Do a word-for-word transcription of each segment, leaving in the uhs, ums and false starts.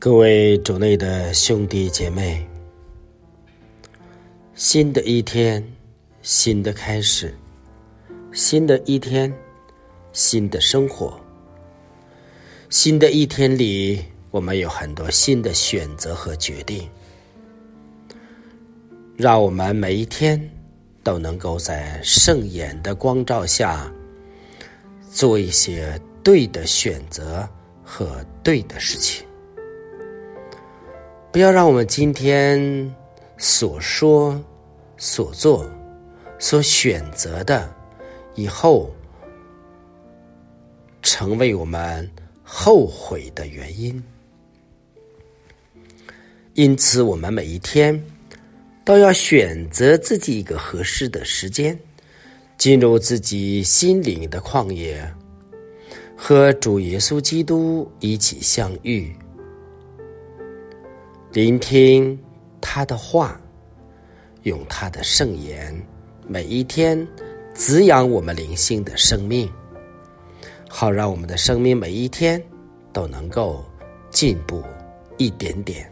各位主内的兄弟姐妹，新的一天，新的开始，新的一天，新的生活。新的一天里，我们有很多新的选择和决定，让我们每一天都能够在圣眼的光照下，做一些对的选择和对的事情。不要让我们今天所说、所做、所选择的，以后成为我们后悔的原因。因此，我们每一天都要选择自己一个合适的时间，进入自己心灵的旷野，和主耶稣基督一起相遇，聆听他的话，用他的圣言每一天滋养我们灵性的生命，好让我们的生命每一天都能够进步一点点。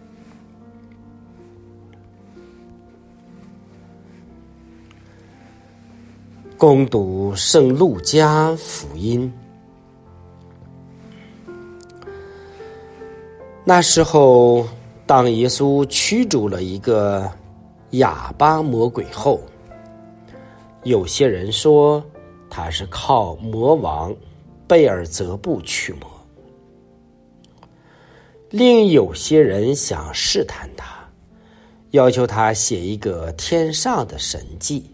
恭读圣路加福音。那时候，当耶稣驱逐了一个哑巴魔鬼后，有些人说他是靠魔王贝尔泽布驱魔，另有些人想试探他，要求他写一个天上的神迹。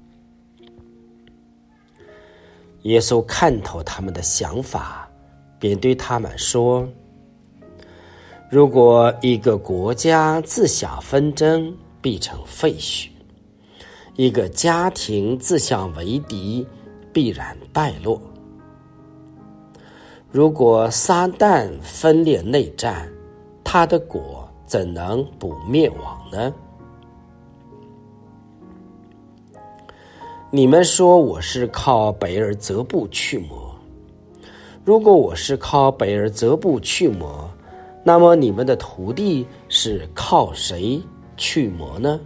耶稣看透他们的想法，便对他们说，如果一个国家自相纷争，必成废墟；一个家庭自相为敌，必然败落。如果撒旦分裂内战，他的国怎能不灭亡呢？你们说我是靠贝尔泽布驱魔，如果我是靠贝尔泽布驱魔，那么你们的徒弟是靠谁驱魔呢？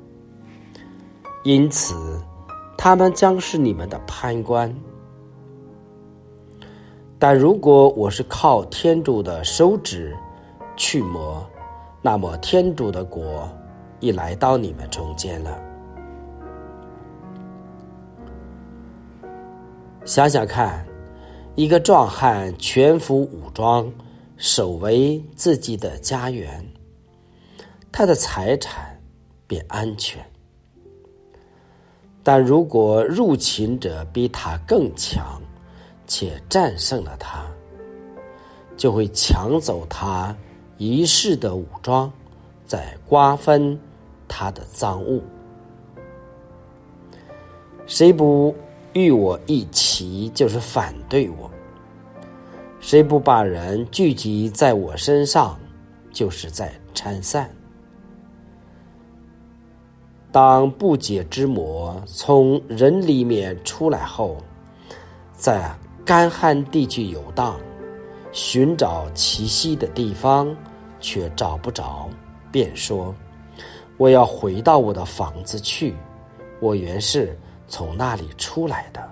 因此，他们将是你们的判官。但如果我是靠天主的手指驱魔，那么天主的国已来到你们中间了。想想看，一个壮汉全副武装，守卫自己的家园，他的财产便安全。但如果入侵者比他更强，且战胜了他，就会抢走他一世的武装，再瓜分他的赃物。谁不与我一起，就是反对我；谁不把人聚集在我身上，就是在拆散。当不解之魔从人里面出来后，在干旱地区游荡，寻找栖息的地方，却找不着，便说，我要回到我的房子去，我原是从那里出来的。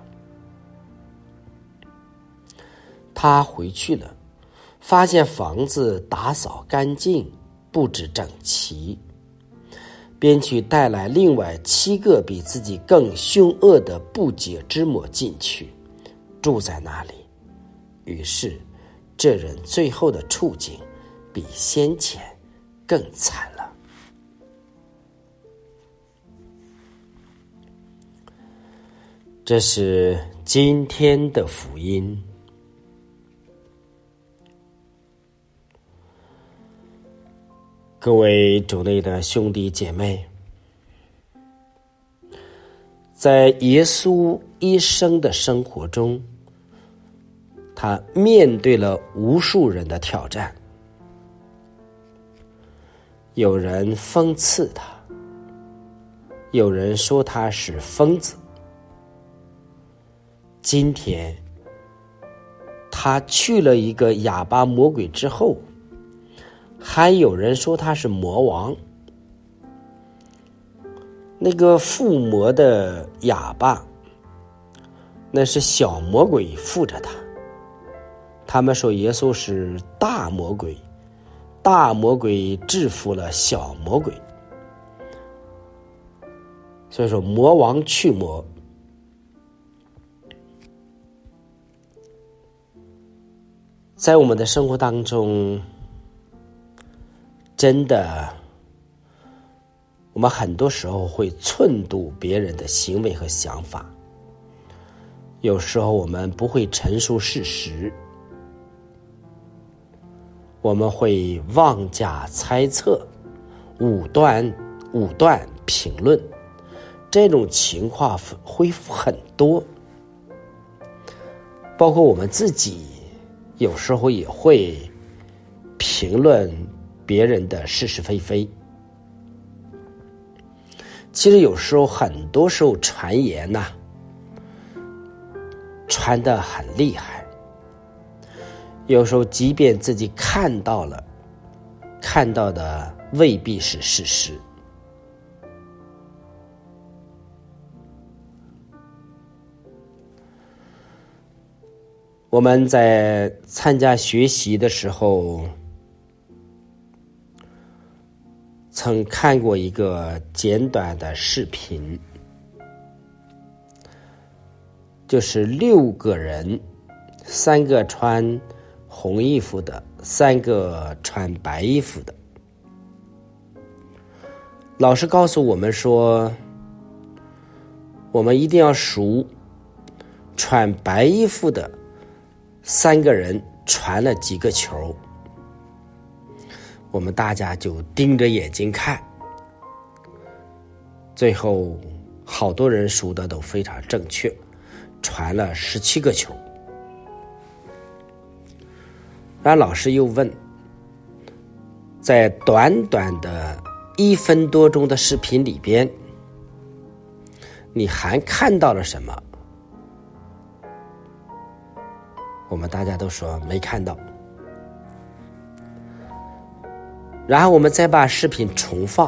他回去了，发现房子打扫干净，布置整齐，便去带来另外七个比自己更凶恶的不解之魔进去，住在那里。于是这人最后的处境比先前更惨了。这是今天的福音。各位主内的兄弟姐妹，在耶稣一生的生活中，他面对了无数人的挑战。有人讽刺他，有人说他是疯子。今天他去了一个哑巴魔鬼之后， 还有人说他是魔王。那个附魔的哑巴，那是小魔鬼附着他。他们说耶稣是大魔鬼，大魔鬼制服了小魔鬼。所以说魔王去魔。在我们的生活当中，真的我们很多时候会寸度别人的行为和想法，有时候我们不会陈述事实，我们会妄加猜测，武断武断评论，这种情况会很多。包括我们自己有时候也会评论别人的是是非非。其实有时候很多时候传言呐、啊，传得很厉害，有时候即便自己看到了，看到的未必是事实。我们在参加学习的时候，曾看过一个简短的视频，就是六个人，三个穿红衣服的，三个穿白衣服的。老师告诉我们说，我们一定要数穿白衣服的三个人传了几个球。我们大家就盯着眼睛看，最后好多人数的都非常正确，传了十七个球。然后老师又问，在短短的一分多钟的视频里边，你还看到了什么？我们大家都说没看到。然后我们再把视频重放，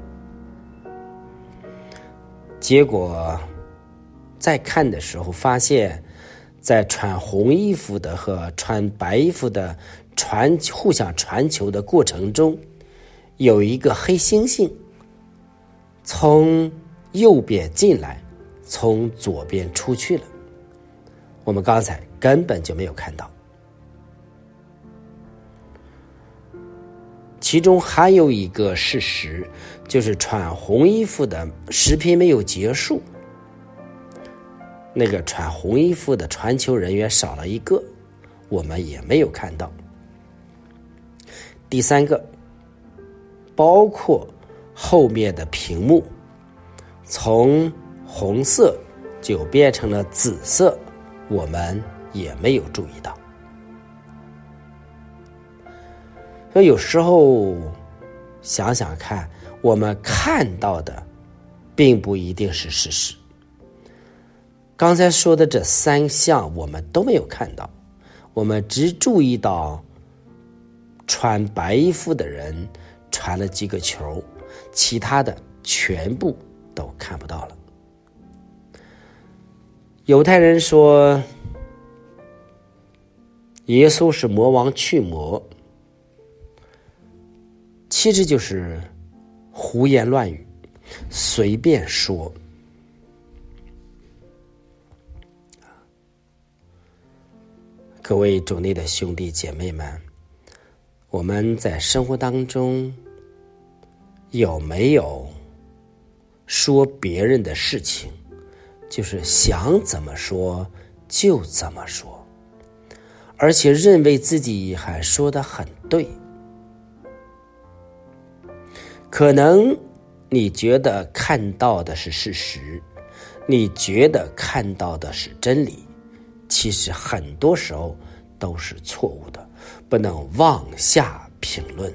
结果再看的时候发现，在穿红衣服的和穿白衣服的传互相传球的过程中，有一个黑猩猩从右边进来，从左边出去了，我们刚才根本就没有看到。其中还有一个事实，就是穿红衣服的视频没有结束，那个穿红衣服的传球人员少了一个，我们也没有看到。第三个，包括后面的屏幕从红色就变成了紫色，我们也没有注意到。所以有时候想想看，我们看到的并不一定是事实。刚才说的这三项我们都没有看到，我们只注意到穿白衣服的人传了几个球，其他的全部都看不到了。犹太人说耶稣是魔王去魔，其实就是胡言乱语，随便说。各位主内的兄弟姐妹们，我们在生活当中有没有说别人的事情，就是想怎么说就怎么说，而且认为自己还说得很对？可能你觉得看到的是事实，你觉得看到的是真理，其实很多时候都是错误的，不能妄下评论。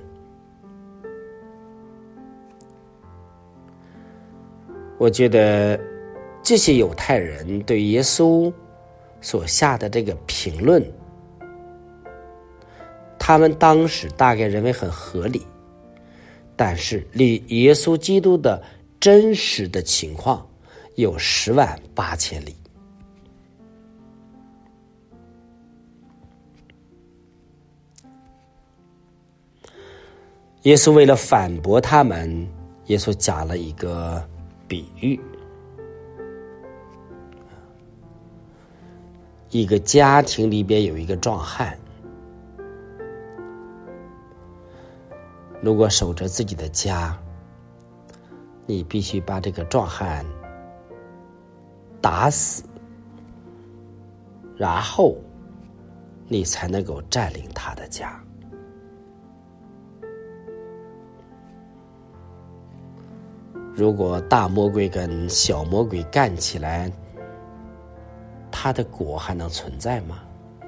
我觉得这些犹太人对耶稣所下的这个评论， 他们当时大概认为很合理，但是离耶稣基督的真实的情况有十万八千里。耶稣为了反驳他们，耶稣讲了一个比喻。一个家庭里边有一个壮汉，如果守着自己的家，你必须把这个壮汉打死，然后你才能够占领他的家。如果大魔鬼跟小魔鬼干起来，他的果还能存在吗？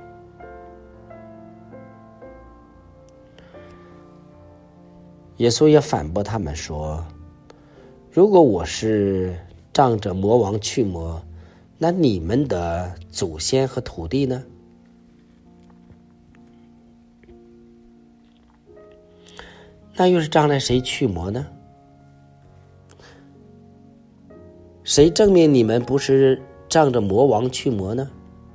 耶稣也反驳他们说，如果我是仗着魔王去魔，那你们的祖先和土地呢？那又是仗着谁去魔呢？谁证明你们不是仗着魔王去魔呢？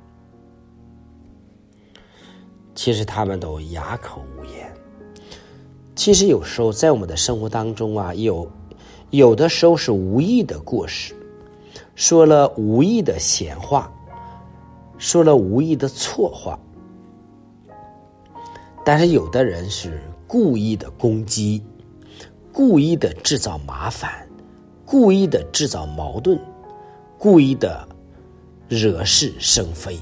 其实他们都哑口无言。其实有时候在我们的生活当中啊，有有的时候是无意的过失，说了无意的闲话，说了无意的错话，但是有的人是故意的攻击，故意的制造麻烦，故意的制造矛盾，故意的惹是生非。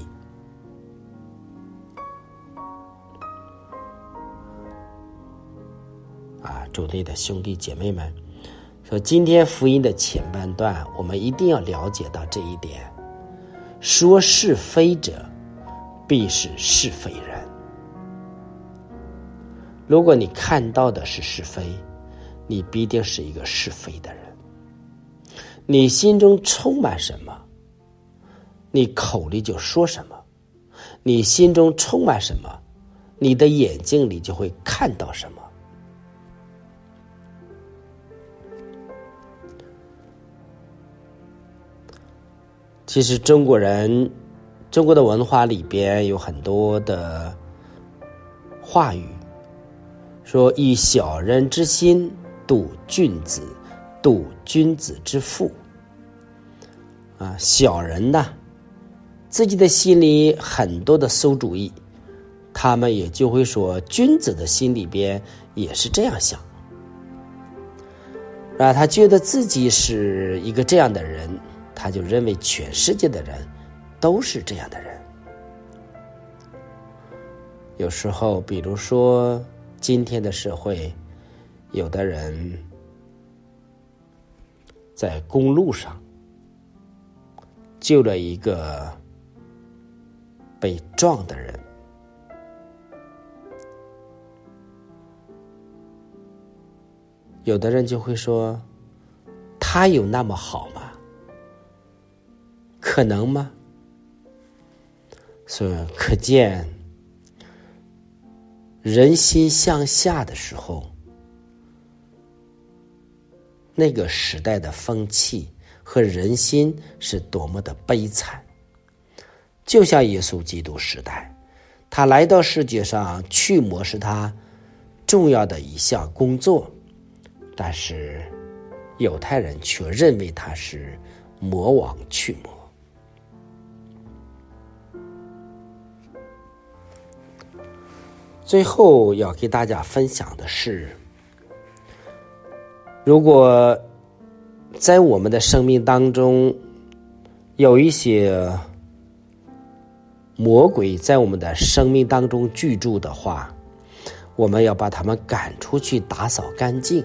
啊，主内的兄弟姐妹们，说今天福音的前半段，我们一定要了解到这一点：说是非者，必是是非人。如果你看到的是是非，你必定是一个是非的人。你心中充满什么，你口里就说什么；你心中充满什么，你的眼睛里就会看到什么。其实中国人，中国的文化里边有很多的话语，说以小人之心度君子，度君子之腹。啊，小人呢，自己的心里很多的馊主意，他们也就会说君子的心里边也是这样想。啊，他觉得自己是一个这样的人，他就认为全世界的人都是这样的人。有时候比如说今天的社会，有的人在公路上救了一个被撞的人，有的人就会说，他有那么好吗？可能吗？所以可见人心向下的时候，那个时代的风气和人心是多么的悲惨。就像耶稣基督时代，他来到世界上，驱魔是他重要的一项工作，但是犹太人却认为他是魔王驱魔。最后要给大家分享的是，如果在我们的生命当中有一些魔鬼在我们的生命当中居住的话，我们要把他们赶出去，打扫干净。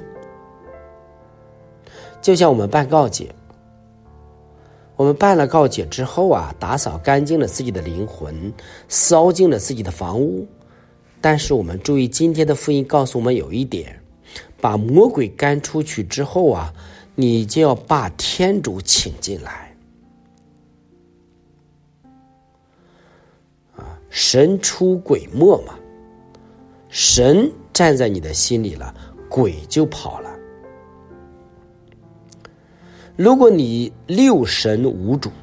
就像我们办告解，我们办了告解之后啊，打扫干净了自己的灵魂，扫净了自己的房屋。但是我们注意，今天的福音告诉我们有一点，把魔鬼赶出去之后啊，你就要把天主请进来。啊，神出鬼没嘛， 神站在你的心里了，鬼就跑了。如果你六神无主，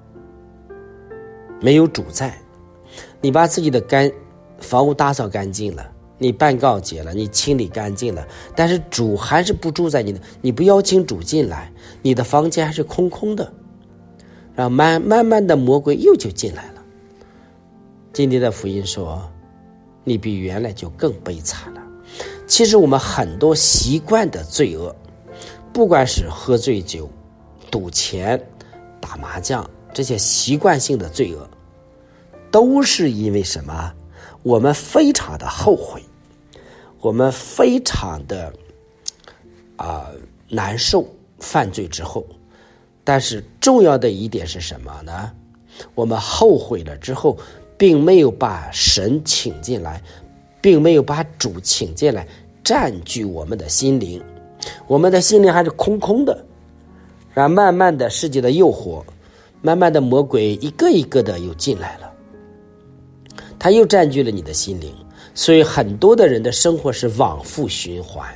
没有主在，你把自己的干房屋打扫干净了，你办告解了，你清理干净了，但是主还是不住在你的，你不邀请主进来，你的房间还是空空的，然后慢慢慢的魔鬼又就进来了。今天的福音说，你比原来就更悲惨了。其实我们很多习惯的罪恶，不管是喝醉酒、赌钱、打麻将，这些习惯性的罪恶，都是因为什么？我们非常的后悔，我们非常的啊、呃、难受，犯罪之后。但是重要的一点是什么呢？我们后悔了之后，并没有把神请进来，并没有把主请进来占据我们的心灵，我们的心灵还是空空的。然后慢慢的世界的诱惑，慢慢的魔鬼一个一个的又进来了，他又占据了你的心灵，所以很多的人的生活是往复循环，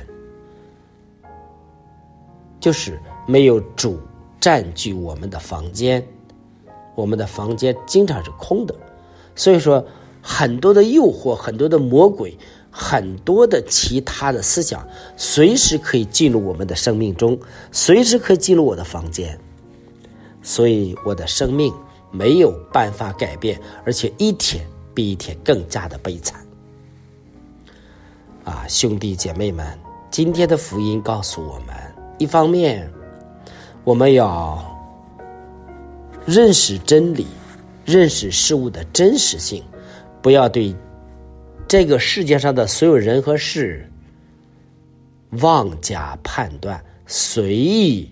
就是没有主占据我们的房间，我们的房间经常是空的。所以说很多的诱惑，很多的魔鬼，很多的其他的思想，随时可以进入我们的生命中，随时可以进入我的房间，所以我的生命没有办法改变，而且一天比一天更加的悲惨。啊，兄弟姐妹们，今天的福音告诉我们，一方面我们要认识真理，认识事物的真实性，不要对这个世界上的所有人和事妄加判断，随意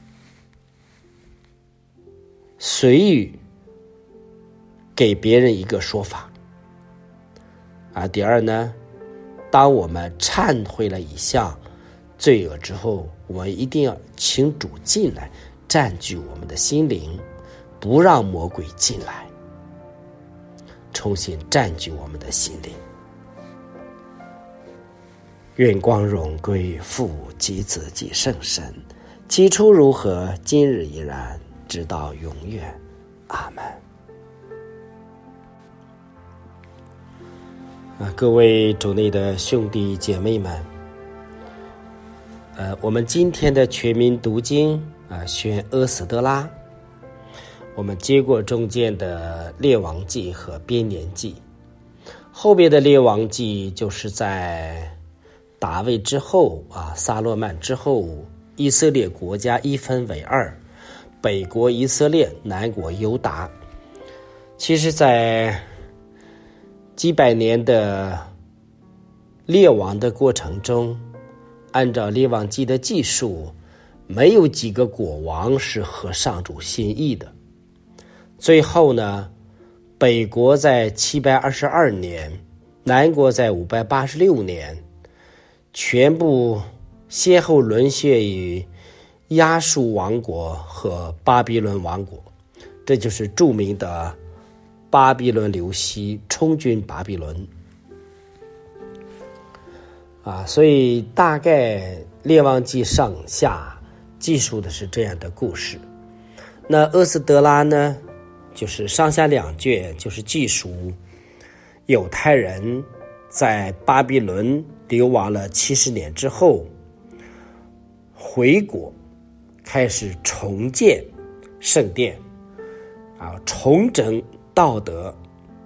随意给别人一个说法。啊，第二呢，当我们忏悔了一项罪恶之后，我们一定要请主进来，占据我们的心灵，不让魔鬼进来，重新占据我们的心灵。愿光荣归于父及子及圣神，起初如何，今日依然，直到永远。阿们。啊，各位主内的兄弟姐妹们，呃，我们今天的全民读经啊，选阿斯德拉。我们接过中间的列王记和编年记，后边的列王记就是在大卫之后啊，撒罗曼之后，以色列国家一分为二，北国以色列，南国犹大。其实在几百年的列王的过程中，按照列王记的记述，没有几个国王是合上主心意的。最后呢，北国在七百二十二年，南国在五百八十六年，全部先后沦陷于亚述王国和巴比伦王国，这就是著名的巴比伦流西充军巴比伦。啊，所以大概列王记上下记述的是这样的故事。那阿斯德拉呢，就是上下两卷，就是记述犹太人在巴比伦流亡了七十年之后，回国开始重建圣殿，啊，重整道德。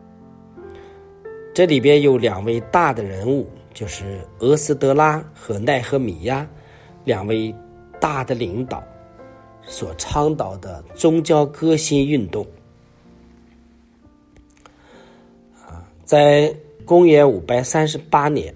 这里边有两位大的人物，就是俄斯德拉和奈何米亚两位大的领导所倡导的宗教革新运动。在公元五百三十八年，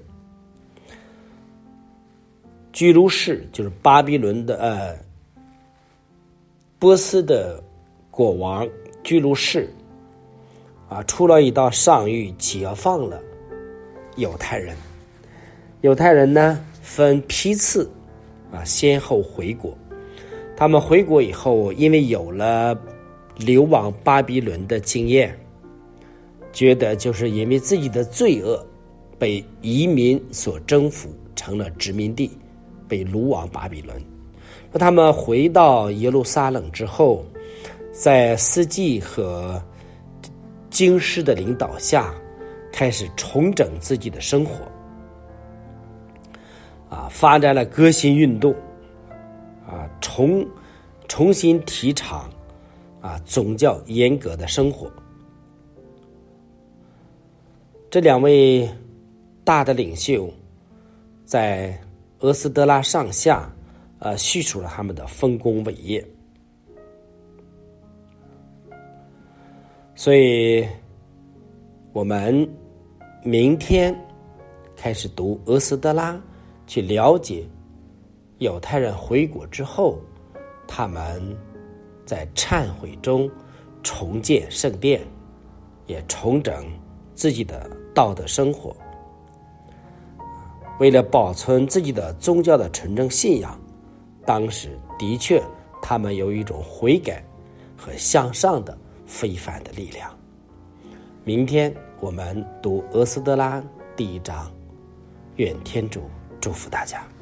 居鲁士就是巴比伦的呃波斯的国王居鲁士啊，出了一道上谕，解放了犹太人。犹太人呢分批次啊，先后回国。他们回国以后，因为有了流亡巴比伦的经验，觉得就是因为自己的罪恶被移民所征服，成了殖民地，被掳往巴比伦。他们回到耶路撒冷之后，在司祭和经师的领导下，开始重整自己的生活，啊，发展了革新运动，啊，重重新提倡啊宗教严格的生活。这两位大的领袖在俄斯德拉上下呃叙述了他们的丰功伟业。所以我们明天开始读俄斯德拉，去了解犹太人回国之后，他们在忏悔中重建圣殿，也重整自己的道德生活。为了保存自己的宗教的纯正信仰，当时的确他们有一种悔改和向上的非凡的力量。明天我们读俄斯德拉第一章，愿天主祝福大家。